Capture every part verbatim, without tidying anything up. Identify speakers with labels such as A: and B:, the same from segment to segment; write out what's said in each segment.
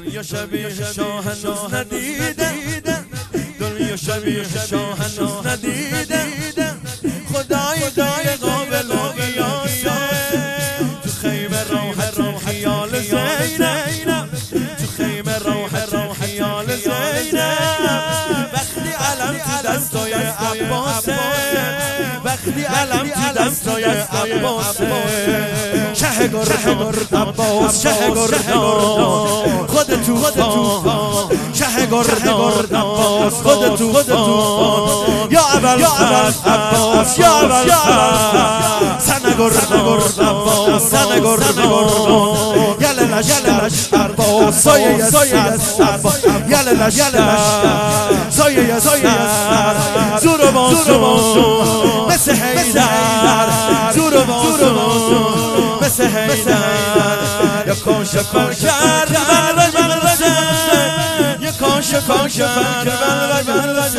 A: دنیا شبیه شاه هنوز ندیدم، دنیا شبیه شاه هنوز ندیدم. خدای دای قابل و قیاسه، تو خیمه راحت و خیال زینب، تو خیمه راحت و خیال زینب. وقتی علم تو دستای عباسه، وقتی علم تو دستای عباسه. شه گردان عباس شه گردان خود تو خود شه گردان عباس خود تو خود یا اول عباس یا اول سن گردان عباس سن گردان یل لش عباس سایه سایه یل لش سایه سایه زور و بازو مثل حیدر زور و بازو مثل حیدر. یا کاش کاش کرد بل بل بل یا کاش کاش کرد بل بل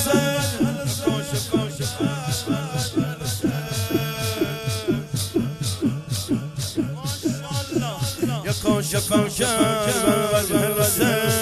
A: یا کاش کاش کرد بل بل.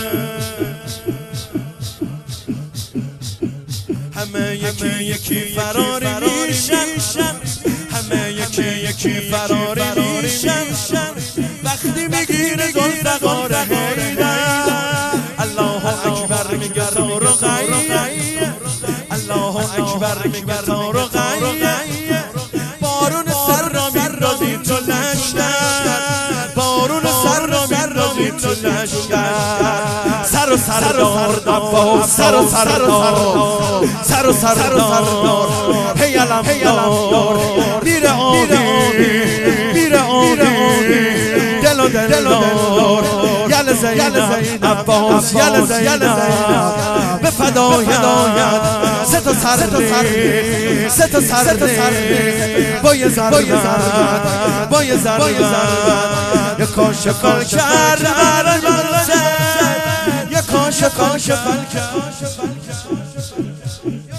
A: همه یکی یکی فراری میشن، همه یکی یکی فراری میشن. وقتی میگیره زلفقار حیدر، الله اکبر میگه تار و غیه، الله اکبر میگه تار و غیه. بارون سر را میرازی تو لشکر، بارون سر را میرازی تو لشکر. سر و سردار عباس سر و سردار سر و سردار هی علم دار میره آبی میره آبی دل و دلدار یل زینب عباس یل زینب به فدای هدایت سه تا سر سه تا سر با یه زر با یه زر یه کاش کار کرد یا کاش کاش